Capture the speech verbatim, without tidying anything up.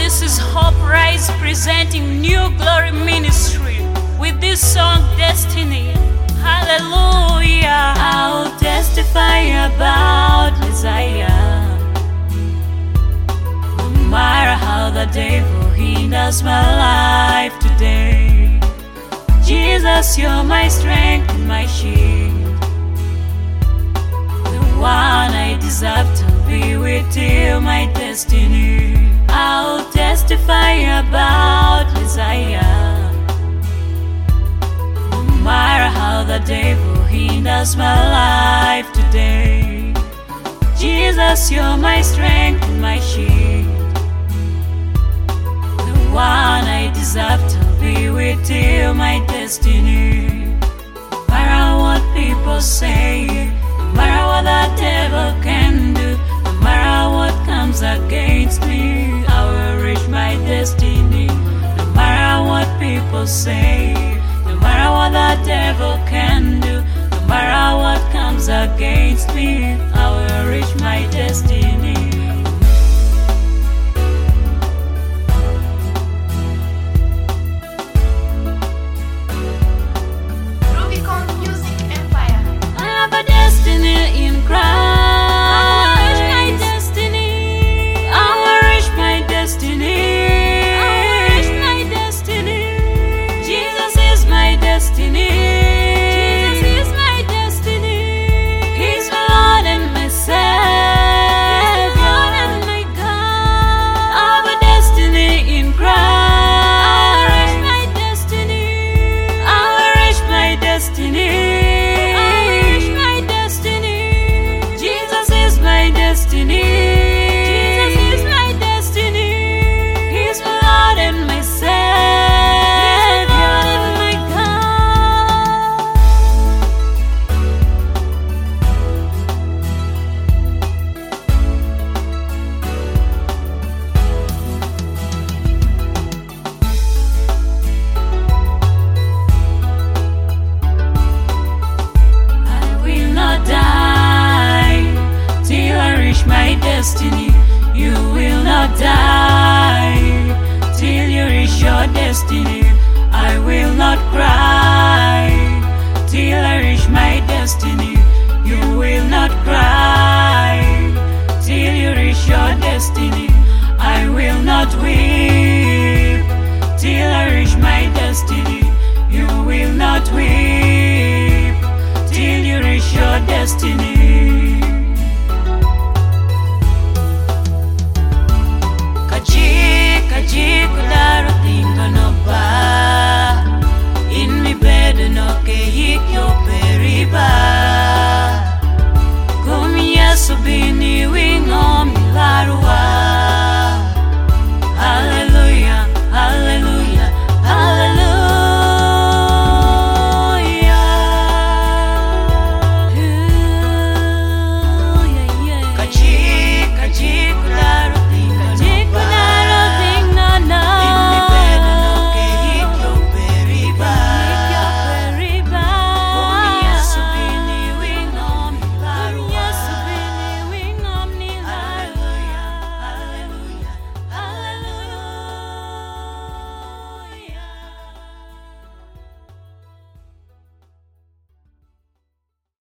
this is Hope Rise presenting New Glory Ministry with this song Destiny. Hallelujah. I'll testify about Messiah. No matter how the devil hinders my life today, Jesus, you're my strength and my shield, the one I deserve to be with till my destiny. I'll testify about Messiah. No matter how the devil hinders my life today, Jesus, you're my strength and my shield, the one I deserve to be with till my destiny. No matter what people say, no matter what the devil can do, no matter what comes against me, I will reach my destiny. No matter what people say, no matter what the devil can do, no matter what comes against me, I will reach my destiny. I have a destiny in Christ. My destiny, you will not die till you reach your destiny. I will not cry till I reach my destiny. You will not cry till you reach your destiny. I will not weep till I reach my destiny. You will not weep till you reach your destiny.